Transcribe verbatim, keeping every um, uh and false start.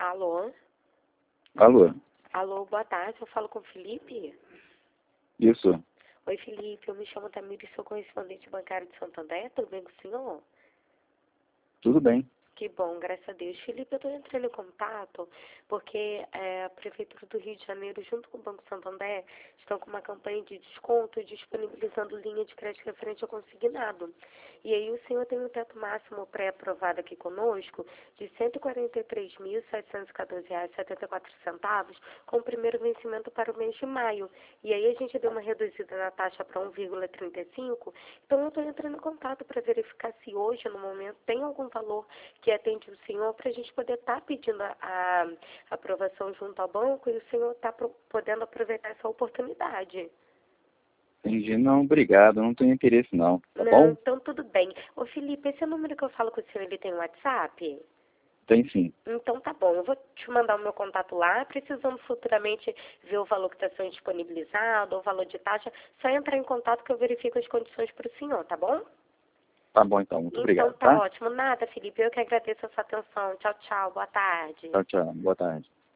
Alô? Alô? Alô, boa tarde. Eu falo com o Felipe? Isso. Oi, Felipe. Eu me chamo Tamires, sou correspondente bancário de Santander. Tudo bem com o senhor? Tudo bem. Que bom, graças a Deus. Felipe, eu estou entrando em contato porque é, a Prefeitura do Rio de Janeiro, junto com o Banco Santander, estão com uma campanha de desconto disponibilizando linha de crédito referente ao consignado. E aí o senhor tem um teto máximo pré-aprovado aqui conosco de cento e quarenta e três mil, setecentos e quatorze reais e setenta e quatro centavos, com o primeiro vencimento para o mês de maio. E aí a gente deu uma reduzida na taxa para um vírgula trinta e cinco. Então eu estou entrando em contato para verificar se hoje, no momento, tem algum valor que atende o senhor para a gente poder estar tá pedindo a, a aprovação junto ao banco e o senhor está podendo aproveitar essa oportunidade. Entendi. Não, obrigado. Não tenho interesse não. Tá Não, bom? então tudo bem. Ô Felipe, esse número que eu falo com o senhor, ele tem um WhatsApp? Tem sim. Então tá bom, eu vou te mandar o meu contato lá, precisando futuramente ver o valor que está sendo disponibilizado, o valor de taxa, só entrar em contato que eu verifico as condições para o senhor, tá bom? Tá bom então. Muito Então obrigado, tá tá? ótimo. Nada, Felipe, eu que agradeço a sua atenção. Tchau, tchau, boa tarde. Tchau, tchau. Boa tarde.